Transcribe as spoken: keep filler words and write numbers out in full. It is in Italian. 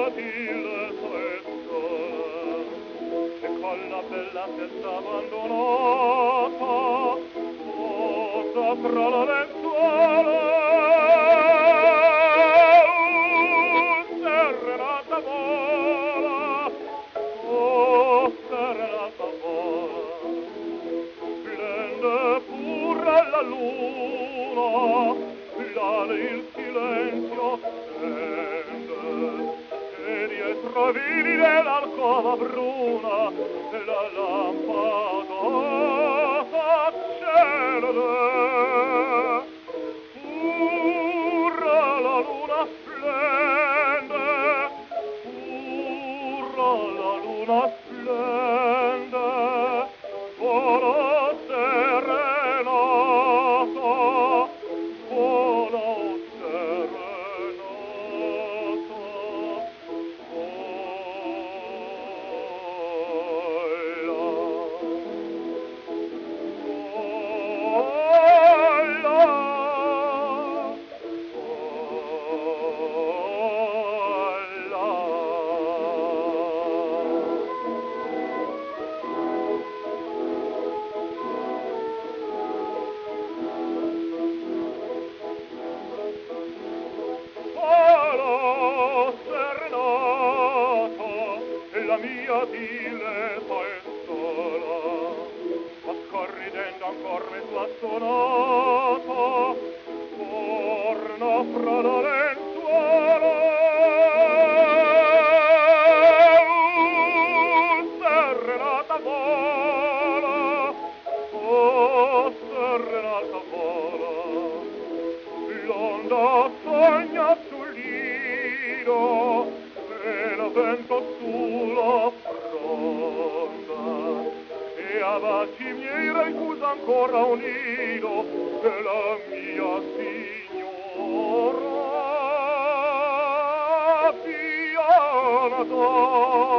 diletto e sola, e con la bella testa abbandonata, posa tra la lenzuola, serenata vola, oh serenata vola, splende pure la luna, l'ale il silenzio stende, e dietro vidi dell'alcova bruna la lampada accende. Pure la luna splende, pure la luna splende, vola serenata, vola serenata, la mia diletto è sola, ma scorridendo ancor me sua sonata, torna fra la lenzuola, serenata vola, oh serenata vola, l'onda sogna sul lido, e la vento sulla fronda, e a baci miei ricusa ancora un nido della mia signora pianata.